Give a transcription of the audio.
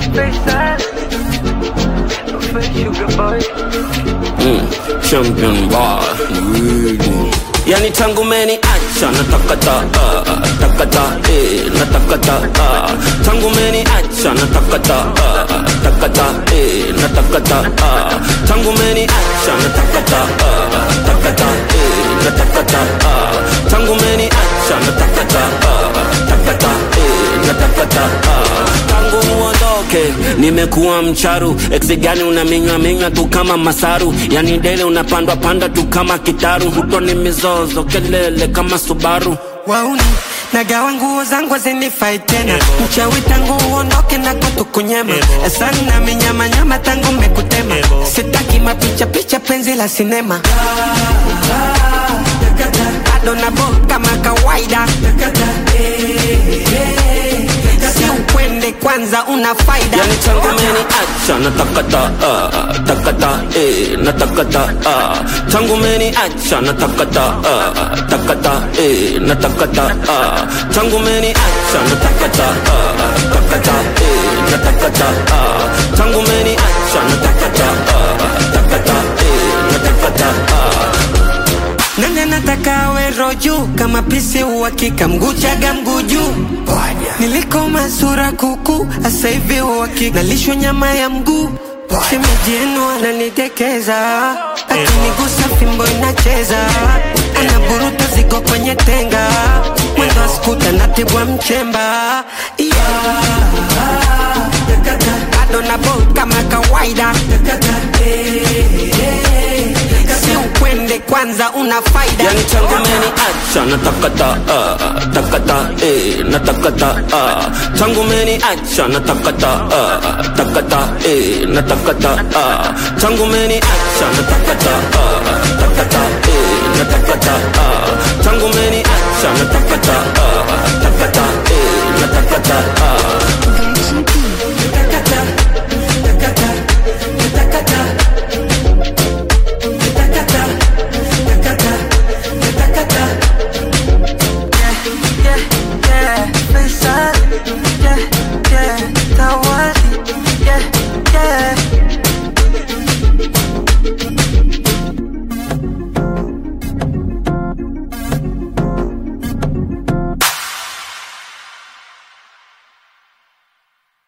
Champion bar, yani tangu meni acha natakata, natakata, tangu meni acha natakata, natakata, tangu meni acha natakata, natakata, tangu meni acha natakata, natakata, tangu muondoke nimekuwa mcharu. Exe gani unaminywa tu kama masaru, yani dele unapandwa panda tu kama kitaru. Huto ni mizozo kelele kama Subaru. Wauni nagawa nguo zangu zinifai tena, mchawi tangu uondoke na kutukunyema. Sana minyama nyama tangu mekutema, sitaki mapicha picha penzi la sinema. Bado na bo kama kawaida, si ukwende kwanza una faida. Yani tangu meni acha natakata, natakata, tangu meni acha natakata, natakata, tangu meni acha natakata, natakata, tangu meni acha natakata, natakata. Nani nataka we roju kama pisi uhakika, mguchaga mguju niliko masura kuku, asa hivi uhakika nalishwa nyama ya mguu. Shemeji yenu ananitekeza, akinigusa fimbo inacheza, anaburuta ziko kwenye tenga, mwendo askuta natibwa mchemba. Bado na bo kama kawaida, si ukwende kwanza una faida. Yani tangu meni acha natakata, natakata, tangu meni acha natakata, natakata, tangu meni acha natakata, natakata, tangu meni acha natakata.